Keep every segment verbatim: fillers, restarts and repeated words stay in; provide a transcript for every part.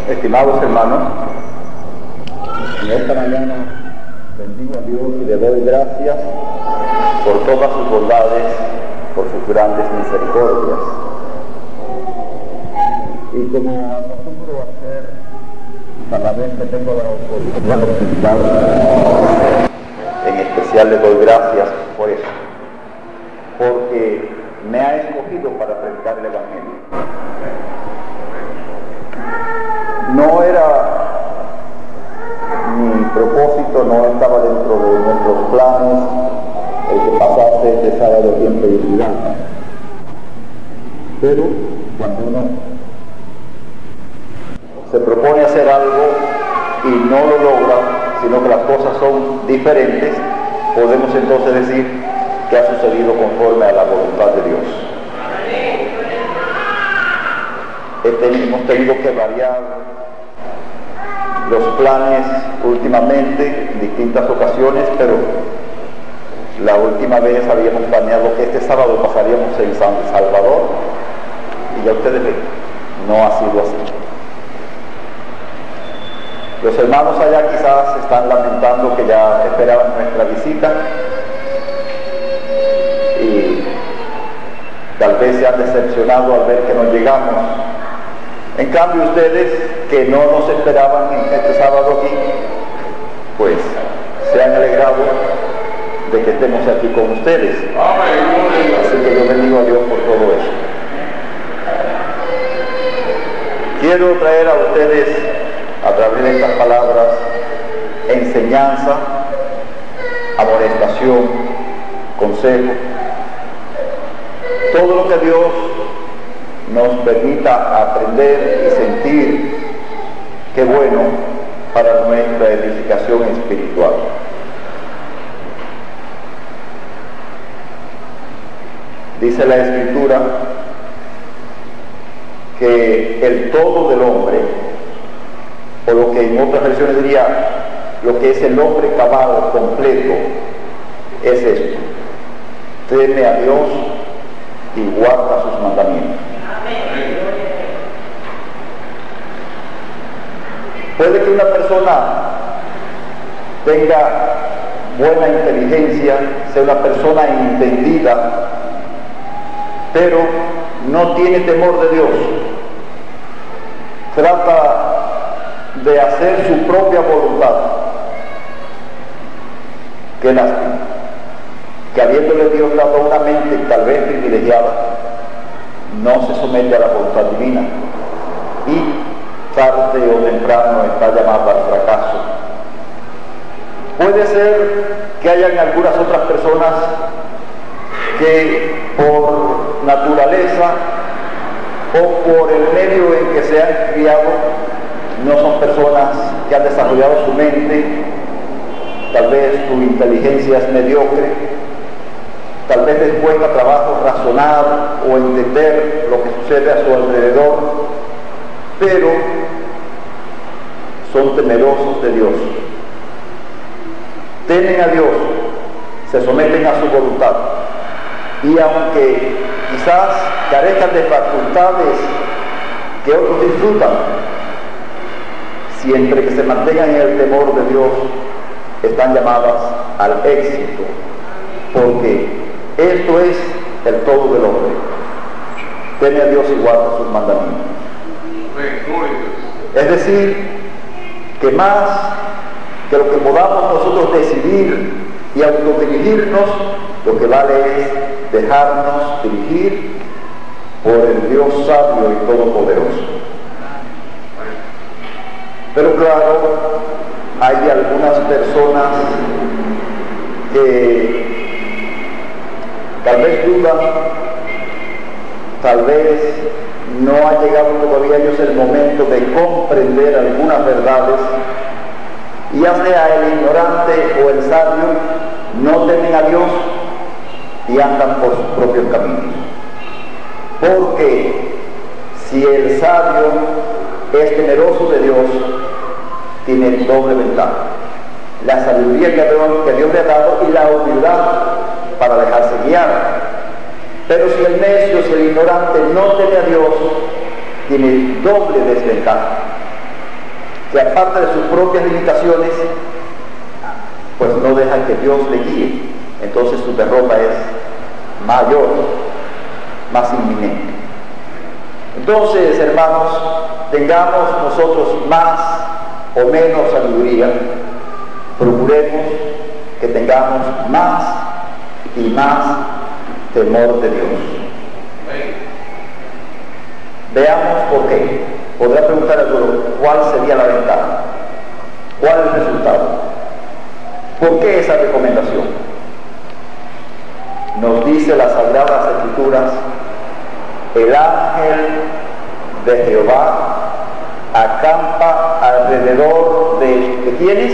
Estimados hermanos, en esta mañana bendigo a Dios y le doy gracias por todas sus bondades, por sus grandes misericordias. Y como acostumbro hacer cada vez que tengo la oportunidad de predicar, en especial le doy gracias por eso, porque me ha escogido para predicar el Evangelio. No era mi propósito, no estaba dentro de nuestros planes el que pasase este sábado aquí en prioridad. Pero cuando uno se propone hacer algo y no lo logra, sino que las cosas son diferentes, podemos entonces decir que ha sucedido conforme a la voluntad de Dios. Hemos tenido que variar los planes últimamente en distintas ocasiones, pero la última vez habíamos planeado que este sábado pasaríamos en San Salvador y ya ustedes ven, no ha sido así. Los hermanos allá quizás están lamentando que ya esperaban nuestra visita y tal vez se han decepcionado al ver que no llegamos. En cambio ustedes, que no nos esperaban en este sábado aquí, pues se han alegrado de que estemos aquí con ustedes. Así que yo bendigo a Dios por todo eso. Quiero traer a ustedes, a través de estas palabras, enseñanza, amonestación, consejo, todo lo que Dios nos permita aprender y sentir, qué bueno para nuestra edificación espiritual. Dice la Escritura que el todo del hombre, o lo que en otras versiones diría, lo que es el hombre cabal, completo, es esto: teme a Dios y guarda sus mandamientos. Puede que una persona tenga buena inteligencia, sea una persona entendida, pero no tiene temor de Dios. Trata de hacer su propia voluntad. Qué lástima que, habiéndole Dios dado una mente tal vez privilegiada, no se somete a la voluntad divina y tarde o temprano está llamado al fracaso. Puede ser que hayan algunas otras personas que por naturaleza o por el medio en que se han criado no son personas que han desarrollado su mente, tal vez su inteligencia es mediocre, tal vez les cuesta trabajo razonar o entender lo que sucede a su alrededor, pero son temerosos de Dios, temen a Dios, se someten a su voluntad, y aunque quizás carezcan de facultades que otros disfrutan, siempre que se mantengan en el temor de Dios, están llamadas al éxito, porque esto es el todo del hombre: teme a Dios y guarda sus mandamientos. Es decir, que más que lo que podamos nosotros decidir y autodirigirnos, lo que vale es dejarnos dirigir por el Dios sabio y todopoderoso. Pero claro, hay algunas personas que tal vez dudan, tal vez no ha llegado todavía a ellos el momento de comprender algunas verdades, y ya sea el ignorante o el sabio, no temen a Dios y andan por sus propios caminos. Porque si el sabio es temeroso de Dios, tiene doble ventaja: la sabiduría que Dios le ha dado y la humildad para dejarse guiar. Pero si el necio, si el ignorante no teme a Dios, tiene doble desventaja: que aparte de sus propias limitaciones, pues no deja que Dios le guíe. Entonces su derrota es mayor, más inminente. Entonces, hermanos, tengamos nosotros más o menos sabiduría, procuremos que tengamos más y más temor de Dios. Veamos por qué. Podrá preguntar alguno, ¿cuál sería la ventaja? ¿Cuál es el resultado? ¿Por qué esa recomendación? Nos dice las Sagradas Escrituras: el ángel de Jehová acampa alrededor de, ¿de quiénes?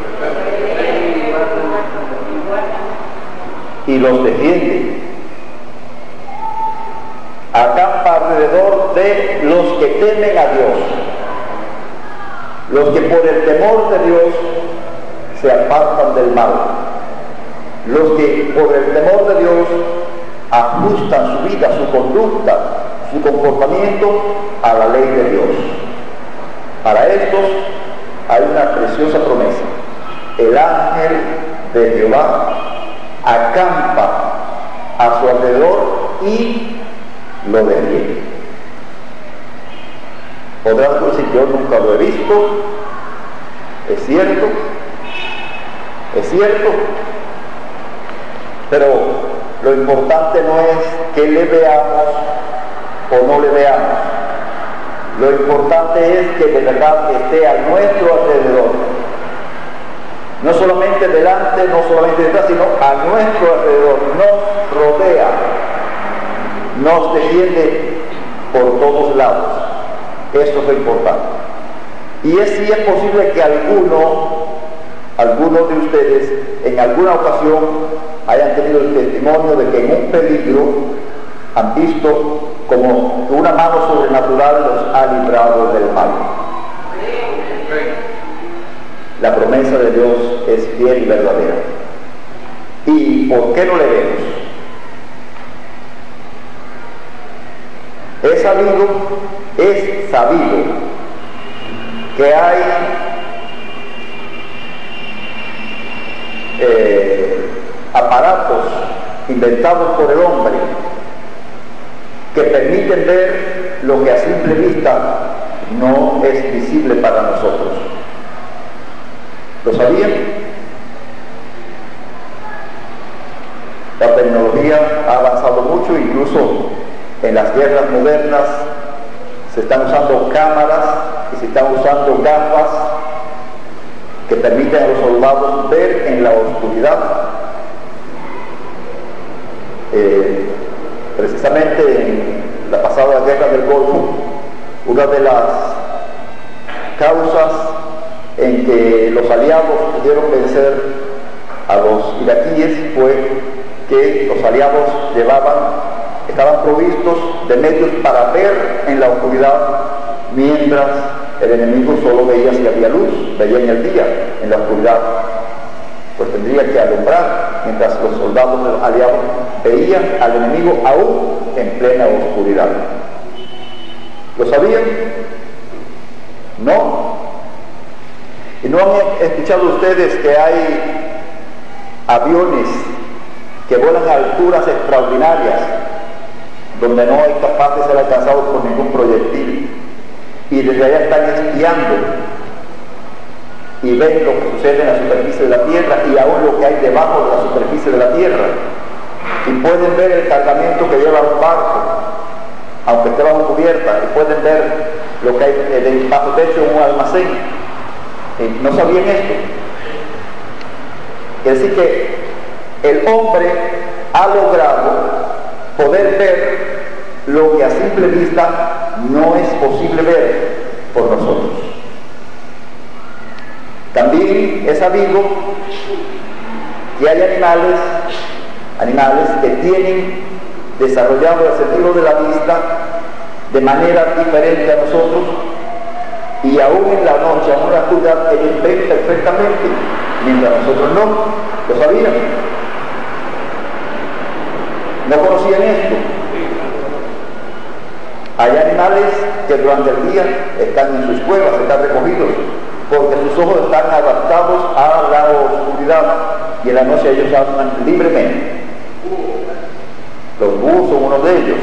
Y los defiende. Acampa alrededor de los que temen a Dios, los que por el temor de Dios se apartan del mal, los que por el temor de Dios ajustan su vida, su conducta, su comportamiento a la ley de Dios. Para estos hay una preciosa promesa: el ángel de Jehová acampa a su alrededor y lo defiende. Podrás decir, yo nunca lo he visto. Es cierto, es cierto, pero lo importante no es que le veamos o no le veamos. Lo importante es que de verdad esté a nuestro alrededor. No solamente delante, no solamente detrás, sino a nuestro alrededor. Nos rodea, nos defiende por todos lados. Eso es lo importante. Y es si es posible que alguno, algunos de ustedes, en alguna ocasión hayan tenido el testimonio de que en un peligro han visto como una mano sobrenatural los ha librado del mal. La promesa de Dios es fiel y verdadera. ¿Y por qué no le vemos? Es sabido, es sabido que hay eh, aparatos inventados por el hombre que permiten ver lo que a simple vista no es visible para nosotros. ¿Lo sabían? La tecnología ha avanzado mucho, incluso en las guerras modernas se están usando cámaras y se están usando gafas que permiten a los soldados ver en la oscuridad. Eh, precisamente en la pasada guerra del Golfo, una de las causas en que los aliados pudieron vencer a los iraquíes fue que los aliados llevaban, estaban provistos de medios para ver en la oscuridad, mientras el enemigo solo veía si había luz, veía en el día, en la oscuridad pues tendría que alumbrar, mientras los soldados aliados veían al enemigo aún en plena oscuridad. ¿Lo sabían? ¿No? ¿Y no han escuchado ustedes que hay aviones que vuelan a alturas extraordinarias, donde no es capaz de ser alcanzado por ningún proyectil, y desde allá están espiando y ven lo que sucede en la superficie de la tierra y aún lo que hay debajo de la superficie de la tierra, y pueden ver el cargamento que lleva un barco aunque esté bajo cubierta, y pueden ver lo que hay bajo techo en un almacén? ¿No sabían esto? Es decir que el hombre ha logrado poder ver lo que a simple vista no es posible ver por nosotros. También es sabido que hay animales, animales que tienen desarrollado el sentido de la vista de manera diferente a nosotros, y aún en la noche, aún en la oscuridad, ellos ven perfectamente, mientras nosotros no. ¿Lo sabían? ¿No conocían esto? Hay animales que durante el día están en sus cuevas, están recogidos, porque sus ojos están adaptados a la oscuridad y en la noche ellos andan libremente. Los búhos son uno de ellos.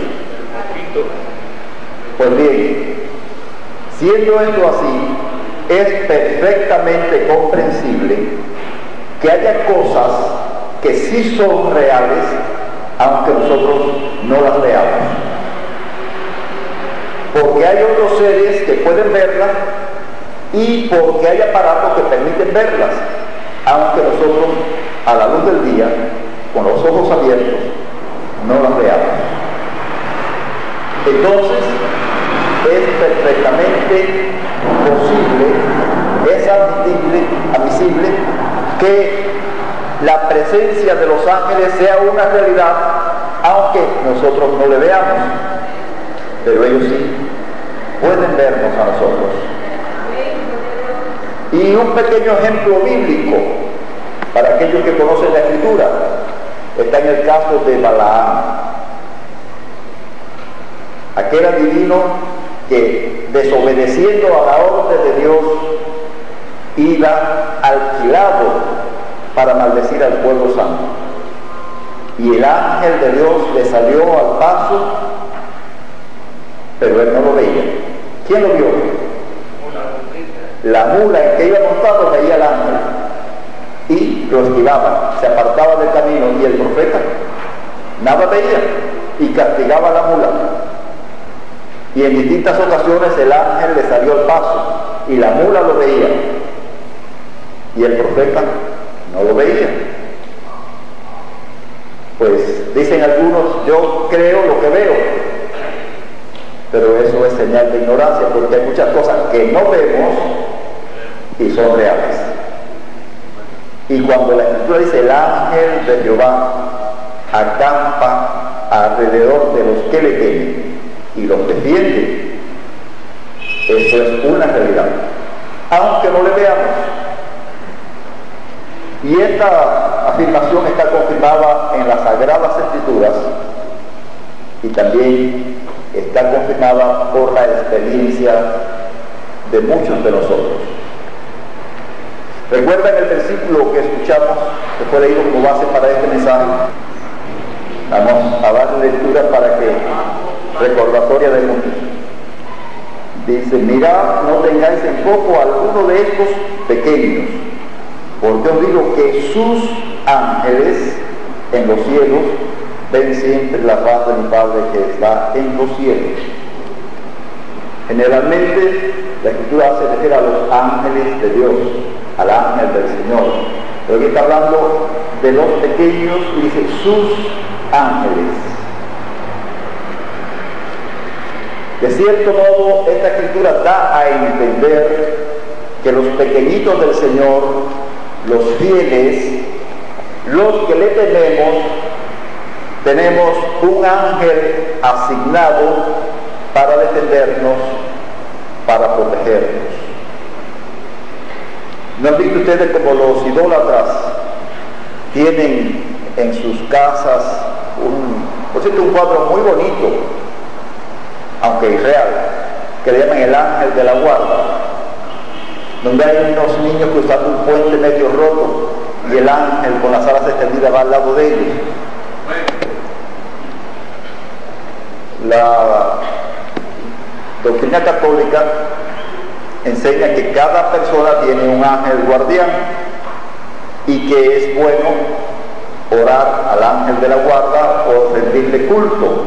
Pues bien, siendo esto así, es perfectamente comprensible que haya cosas que sí son reales, aunque nosotros no las veamos. Porque hay otros seres que pueden verlas y porque hay aparatos que permiten verlas, aunque nosotros, a la luz del día, con los ojos abiertos, no las veamos. Entonces, es perfectamente posible, es admisible, admisible que la presencia de los ángeles sea una realidad, aunque nosotros no le veamos, pero ellos sí pueden vernos a nosotros. Y un pequeño ejemplo bíblico para aquellos que conocen la Escritura está en el caso de Balaam, aquel adivino que, desobedeciendo a la orden de Dios, iba alquilado para maldecir al pueblo santo. Y el ángel de Dios le salió al paso, pero él no lo veía. ¿Quién lo vio? La mula en que iba montado veía al ángel y lo esquivaba, se apartaba del camino, y el profeta nada veía y castigaba a la mula. Y en distintas ocasiones el ángel le salió al paso y la mula lo veía y el profeta no lo veía. Pues dicen algunos, yo creo lo que veo, pero eso es señal de ignorancia, porque hay muchas cosas que no vemos y son reales. Y cuando la Escritura dice el ángel de Jehová acampa alrededor de los que le temen y los defiende, eso es una realidad, aunque no le veamos. Y esta afirmación está confirmada en las Sagradas Escrituras y también está confirmada por la experiencia de muchos de nosotros. ¿Recuerdan el versículo que escuchamos, que fue leído como base para este mensaje? Vamos a darle lectura para que recordatoria de muchos. Dice, mirad, no tengáis en poco a alguno de estos pequeños, porque os digo que sus ángeles en los cielos ven siempre la faz de mi Padre que está en los cielos. Generalmente la Escritura hace referir a los ángeles de Dios, al ángel del Señor, pero aquí está hablando de los pequeños y dice sus ángeles. De cierto modo, esta Escritura da a entender que los pequeñitos del Señor, los fieles, los que le tememos, tenemos un ángel asignado para defendernos, para protegernos. ¿No han visto ustedes como los idólatras tienen en sus casas un, por cierto, un cuadro muy bonito, aunque irreal, que le llaman el ángel de la guarda, donde hay unos niños cruzando un puente medio roto y el ángel con las alas extendidas va al lado de ellos? La doctrina católica enseña que cada persona tiene un ángel guardián y que es bueno orar al ángel de la guarda o rendirle culto.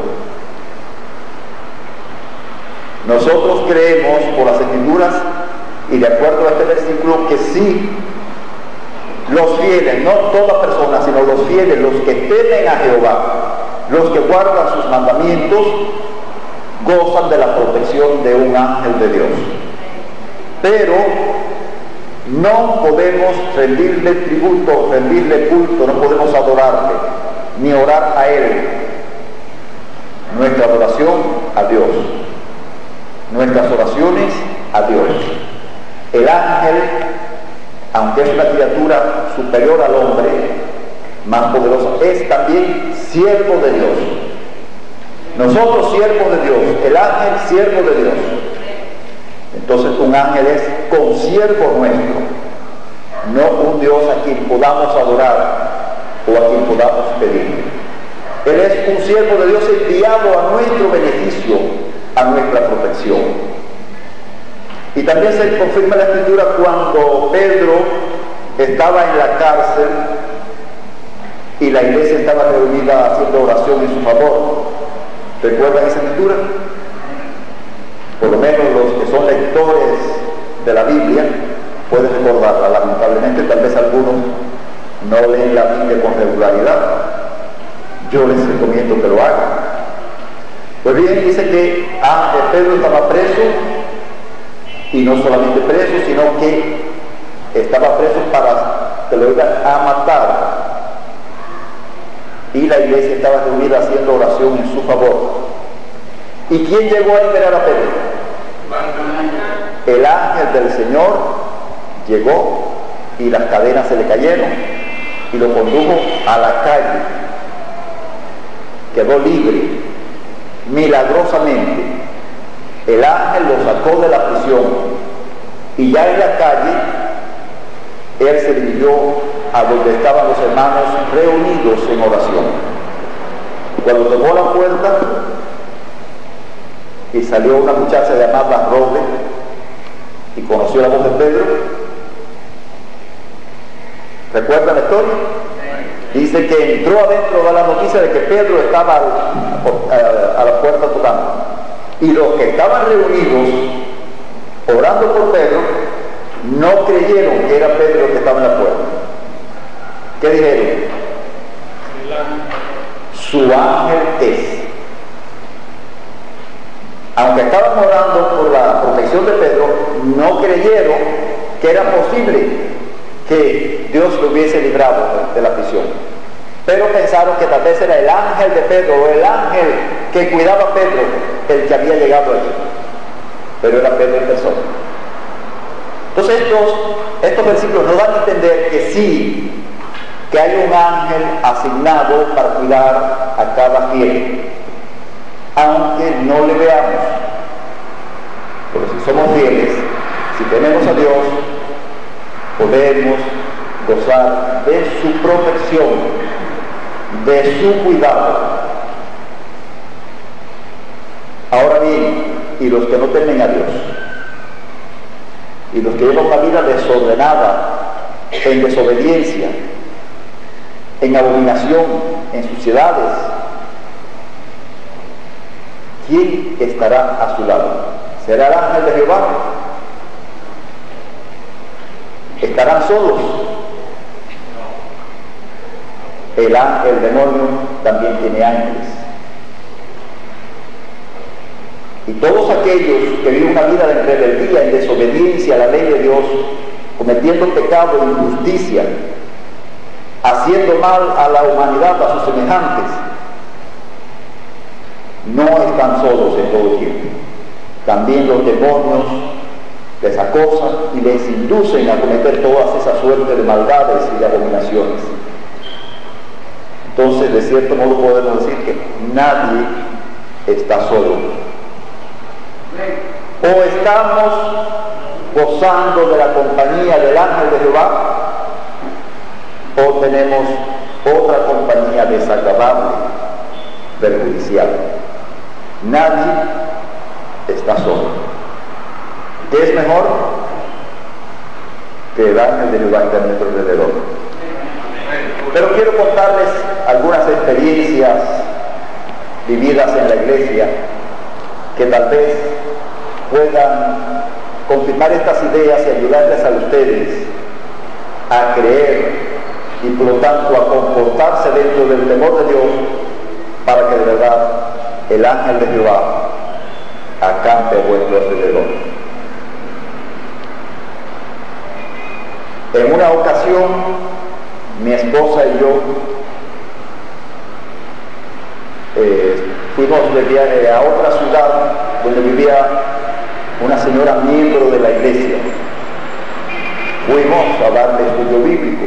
Nosotros creemos por las Escrituras y de acuerdo a este versículo que sí, los fieles, no toda persona, sino los fieles, los que temen a Jehová, los que guardan sus mandamientos, gozan de la protección de un ángel de Dios. Pero no podemos rendirle tributo, rendirle culto, no podemos adorarle, ni orar a Él. Nuestra adoración a Dios, nuestras oraciones a Dios. El ángel, aunque es una criatura superior al hombre, más poderosa, es también siervo de Dios. Nosotros siervos de Dios, el ángel siervo de Dios. Entonces un ángel es consiervo nuestro, no un Dios a quien podamos adorar o a quien podamos pedir. Él es un siervo de Dios enviado a nuestro beneficio, a nuestra protección. Y también se confirma la Escritura cuando Pedro estaba en la cárcel y la iglesia estaba reunida haciendo oración en su favor. ¿Recuerdan esa Escritura? Por lo menos los que son lectores de la Biblia pueden recordarla. Lamentablemente tal vez algunos no leen la Biblia con regularidad. Yo les recomiendo que lo hagan. Pues bien, dice que ah, Pedro estaba preso, y no solamente preso, sino que estaba preso para que lo iban a matar. Y la iglesia estaba reunida haciendo oración en su favor. ¿Y quién llegó a liberar a Pedro? El ángel del Señor llegó y las cadenas se le cayeron y lo condujo a la calle. Quedó libre, milagrosamente. El ángel lo sacó de la prisión y ya en la calle él se dirigió a donde estaban los hermanos reunidos en oración. Cuando tocó la puerta y salió una muchacha llamada Rode y conoció la voz de Pedro. ¿Recuerdan la historia? Dice que entró adentro de la noticia de que Pedro estaba a, a la puerta tocando. Y los que estaban reunidos orando por Pedro no creyeron que era Pedro el que estaba en la puerta. ¿Qué dijeron? Su ángel es. Aunque estaban orando por la protección de Pedro, no creyeron que era posible que Dios lo hubiese librado de la prisión. Pero pensaron que tal vez era el ángel de Pedro o el ángel que cuidaba a Pedro el que había llegado allí. Pero era Pedro en persona. Entonces estos, estos versículos nos dan a entender que sí, que hay un ángel asignado para cuidar a cada fiel, aunque no le veamos. Pero si somos fieles, si tenemos a Dios, podemos gozar de su protección, de su cuidado. Ahora bien, y los que no temen a Dios, y los que llevan una vida desordenada, en desobediencia, en abominación, en suciedades, ¿quién estará a su lado? ¿Será el ángel de Jehová? ¿Estarán solos? El ángel, el demonio, también tiene ángeles. Y todos aquellos que viven una vida de rebeldía, en desobediencia a la ley de Dios, cometiendo pecado e injusticia, haciendo mal a la humanidad, a sus semejantes, no están solos en todo tiempo. También los demonios les acosan y les inducen a cometer todas esas suertes de maldades y de abominaciones. Entonces, de cierto modo podemos decir que nadie está solo. O estamos gozando de la compañía del ángel de Jehová, o tenemos otra compañía desagradable, perjudicial. Nadie está solo. ¿Qué es mejor? Que el ángel de Jehová esté a nuestro alrededor. Pero quiero contarles algunas experiencias vividas en la iglesia que tal vez puedan confirmar estas ideas y ayudarles a ustedes a creer y por lo tanto a comportarse dentro del temor de Dios, para que de verdad el ángel de Jehová acampe a vuestro alrededor. En una ocasión, mi esposa y yo eh, fuimos de viaje a otra ciudad donde vivía una señora miembro de la iglesia. Fuimos a darle estudio bíblico,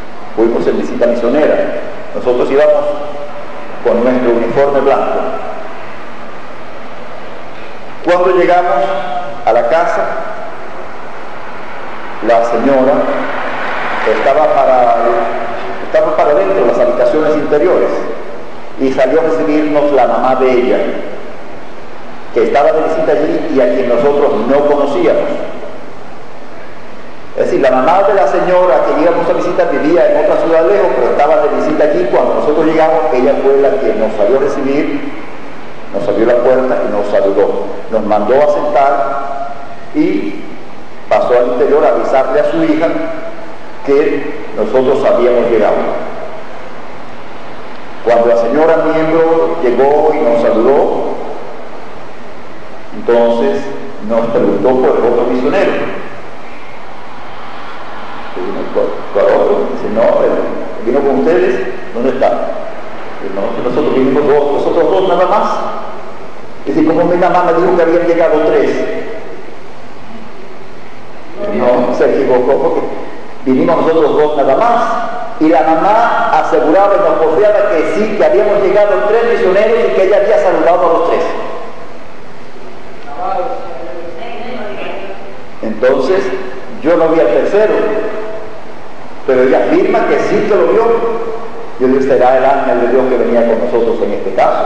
fuimos en visita misionera. Nosotros íbamos con nuestro uniforme blanco Cuando llegamos a la casa, la señora estaba para, estaba para dentro de las habitaciones interiores y salió a recibirnos la mamá de ella, que estaba de visita allí y a quien nosotros no conocíamos. Es decir, la mamá de la señora que íbamos a visitar vivía en otra ciudad lejos, pero estaba de visita allí. Cuando nosotros llegamos, ella fue la que nos salió a recibir, nos abrió la puerta y nos saludó. Nos mandó a sentar y pasó al interior a avisarle a su hija que nosotros habíamos llegado. Cuando la señora miembro llegó y nos saludó, entonces nos preguntó por el otro misionero. ¿Cuál otro? Dice, no, él vino con ustedes, ¿dónde está? No, nosotros vinimos dos, nosotros dos nada más. Dice, como mi mamá me dijo que habían llegado tres. No, se equivocó porque vinimos nosotros dos nada más. Y la mamá aseguraba y nos confiaba que sí, que habíamos llegado tres misioneros y que ella había saludado a los tres. Entonces, yo no vi al tercero, pero ella afirma que sí que lo vio. Yo digo, será el ángel de Dios que venía con nosotros en este caso.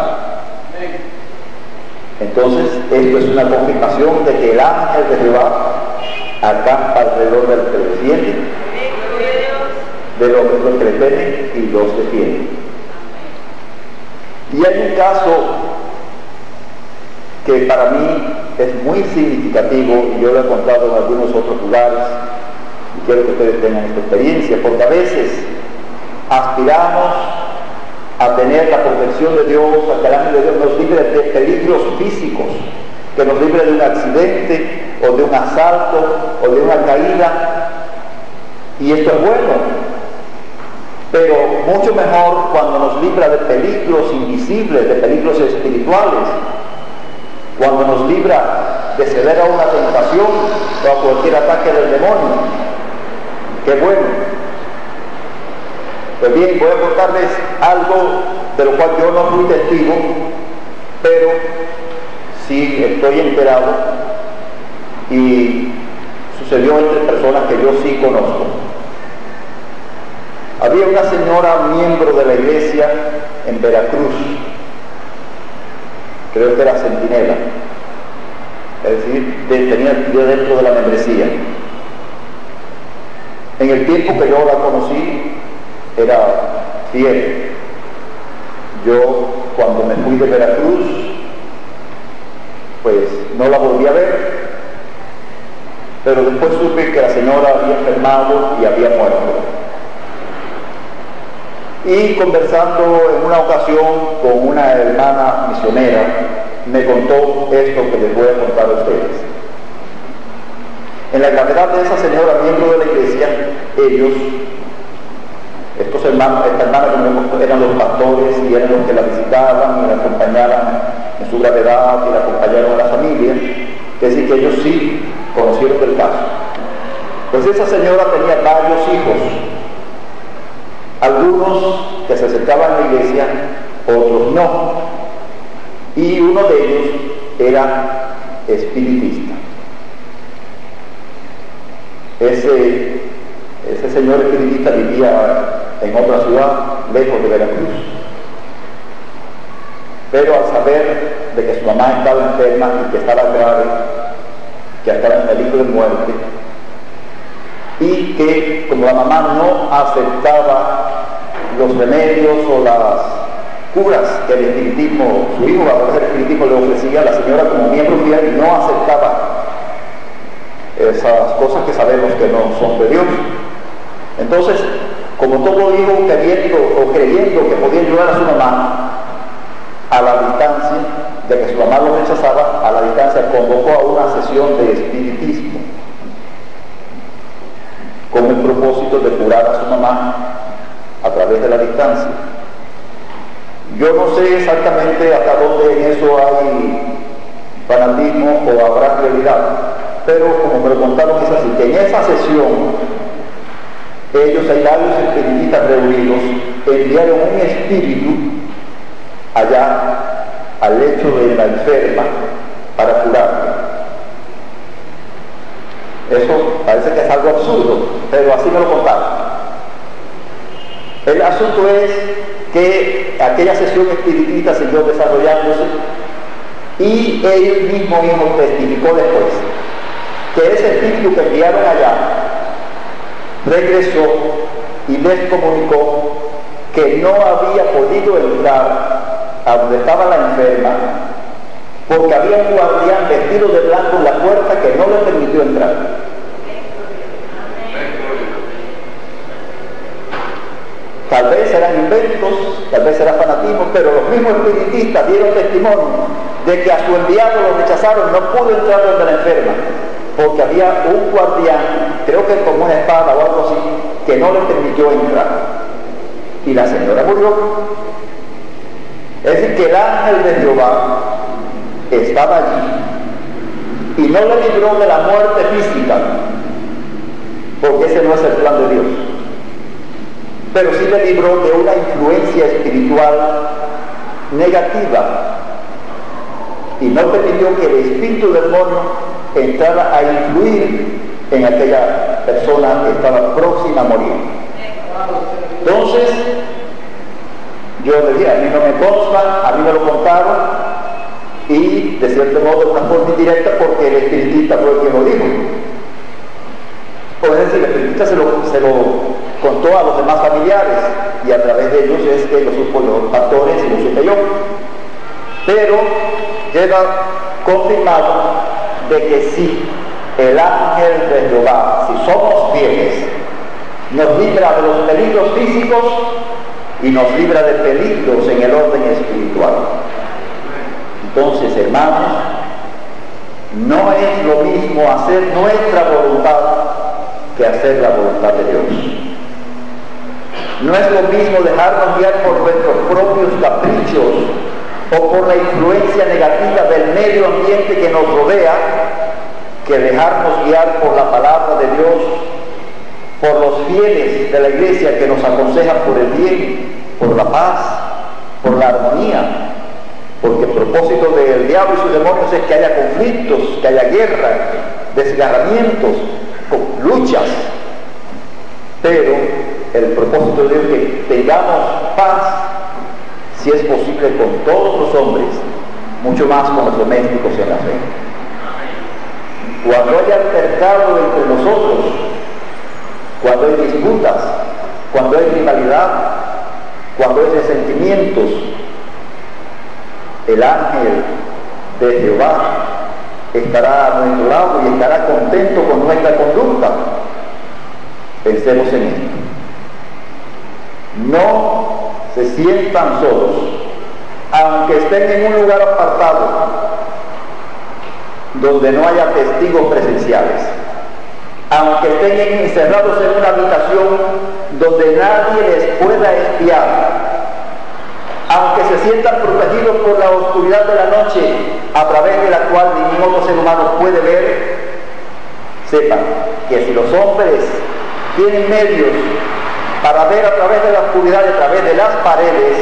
Entonces, esto es una confirmación de que el ángel de Jehová acampa alrededor del que lo defiende, de los, los que le temen y los defiende. Y hay un caso que para mí es muy significativo, y yo lo he contado en algunos otros lugares, y quiero que ustedes tengan esta experiencia, porque a veces aspiramos a tener la protección de Dios, a que el ángel de Dios nos libre de peligros físicos, que nos libre de un accidente, o de un asalto, o de una caída, y esto es bueno, pero mucho mejor cuando nos libra de peligros invisibles, de peligros espirituales, cuando nos libra de ceder a una tentación o a cualquier ataque del demonio. ¡Qué bueno! Pues bien, voy a contarles algo de lo cual yo no fui testigo, pero sí estoy enterado y sucedió entre personas que yo sí conozco. Había una señora miembro de la iglesia en Veracruz, creo que era centinela, es decir, tenía yo dentro de la membresía. En el tiempo que yo la conocí, era fiel. Yo, cuando me fui de Veracruz, pues no la volví a ver, pero después supe que la señora había enfermado y había muerto. Y conversando en una ocasión con una hermana misionera, me contó esto que les voy a contar a ustedes. En la gravedad de esa señora, miembro de la iglesia, ellos, estos hermanos, esta hermana que me contó, eran los pastores y eran los que la visitaban y la acompañaban en su gravedad y la acompañaron a la familia, es decir, que ellos sí conocieron del caso. Pues esa señora tenía varios hijos, algunos que se acercaban a la iglesia, otros no, y uno de ellos era espiritista. Ese, ese señor espiritista vivía en otra ciudad, lejos de Veracruz, pero al saber de que su mamá estaba enferma y que estaba grave, que estaba en peligro de muerte, y que como la mamá no aceptaba los remedios o las curas que el espiritismo, su hijo a través del espiritismo le ofrecía, la señora como miembro fiel no aceptaba esas cosas que sabemos que no son de Dios. Entonces, como todo hijo queriendo o creyendo que podía ayudar a su mamá, a la distancia de que su mamá lo rechazaba, a la distancia convocó a una sesión de espiritismo con el propósito de curar a su mamá a través de la distancia. Yo no sé exactamente hasta dónde en eso hay fanatismo o habrá realidad, pero como me lo contaron es así, que en esa sesión ellos, hay varios espiritistas reunidos, enviaron un espíritu allá al lecho de la enferma para curarle. Eso parece que es algo absurdo, pero así me lo contaron. El asunto es que aquella sesión espiritista siguió desarrollándose y él mismo mismo testificó después que ese espíritu que enviaron allá regresó y les comunicó que no había podido entrar a donde estaba la enferma porque había un guardián vestido de blanco en la puerta que no le permitió entrar. Tal vez eran inventos, tal vez era fanatismo, pero los mismos espiritistas dieron testimonio de que a su enviado lo rechazaron, no pudo entrar donde la enferma, porque había un guardián, creo que con una espada o algo así, que no le permitió entrar. Y la señora murió. Es decir, que el ángel de Jehová estaba allí y no le libró de la muerte física, porque ese no es el plan de Dios, pero sí le libró de una influencia espiritual negativa y no permitió que el espíritu del demonio entrara a influir en aquella persona que estaba próxima a morir. Entonces yo le dije, a mí no me consta, a mí me lo contaron, y de cierto modo de una forma indirecta porque el espiritista fue el que lo dijo. O es decir, el espiritista se lo, se lo contó a los demás familiares y a través de ellos es que lo supo los pastores y lo supe yo. Pero queda confirmado de que si el ángel de Jehová, si somos fieles, nos libra de los peligros físicos y nos libra de peligros en el orden espiritual. Entonces, hermanos, no es lo mismo hacer nuestra voluntad que hacer la voluntad de Dios. No es lo mismo dejarnos guiar por nuestros propios caprichos o por la influencia negativa del medio ambiente que nos rodea, que dejarnos guiar por la palabra de Dios, por los fieles de la iglesia que nos aconsejan por el bien, por la paz, por la armonía. Porque el propósito del diablo y sus demonios es que haya conflictos, que haya guerra, desgarramientos, luchas. Pero el propósito de Dios es que tengamos paz, si es posible, con todos los hombres, mucho más con los domésticos en la fe. Cuando haya altercado entre nosotros, cuando hay disputas, cuando hay rivalidad, cuando hay resentimientos, el ángel de Jehová estará a nuestro lado y estará contento con nuestra conducta. Pensemos en esto. No se sientan solos, aunque estén en un lugar apartado, donde no haya testigos presenciales, aunque estén encerrados en una habitación donde nadie les pueda espiar, aunque se sientan protegidos por la oscuridad de la noche, a través de la cual ningún otro ser humano puede ver, sepan que si los hombres tienen medios para ver a través de la oscuridad y a través de las paredes,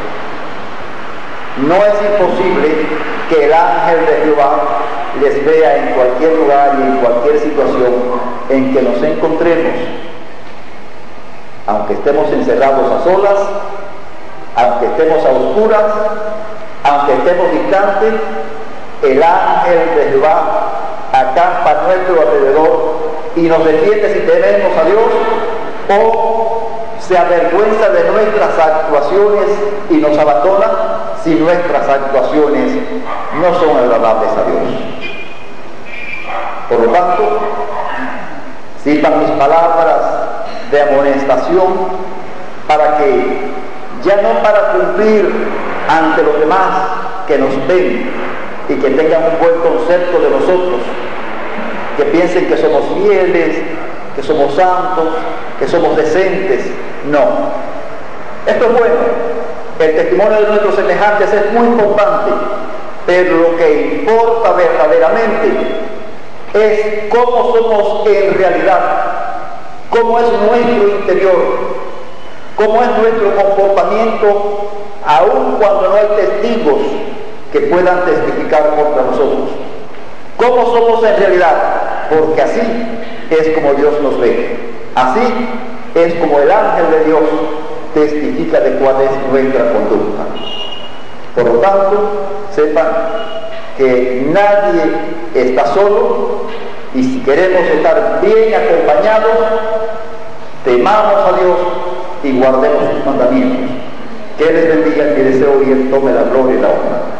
no es imposible que el ángel de Jehová les vea en cualquier lugar y en cualquier situación en que nos encontremos, aunque estemos encerrados a solas, aunque estemos a oscuras, aunque estemos distantes. El ángel de Jehová acampa a nuestro alrededor y nos defiende si tememos a Dios o se avergüenza de nuestras actuaciones y nos abandona si nuestras actuaciones no son agradables a Dios. Por lo tanto, sirvan mis palabras de amonestación para que, ya no para cumplir ante los demás que nos ven y que tengan un buen concepto de nosotros, que piensen que somos fieles, que somos santos, que somos decentes. No. Esto es bueno. El testimonio de nuestros semejantes es muy importante, pero lo que importa verdaderamente es cómo somos en realidad, cómo es nuestro interior, cómo es nuestro comportamiento, aun cuando no hay testigos, que puedan testificar contra nosotros. ¿Cómo somos en realidad? Porque así es como Dios nos ve. Así es como el ángel de Dios testifica de cuál es nuestra conducta. Por lo tanto, sepan que nadie está solo, y si queremos estar bien acompañados, temamos a Dios y guardemos sus mandamientos. Que les bendiga, que deseo y Él tome la gloria y la honra.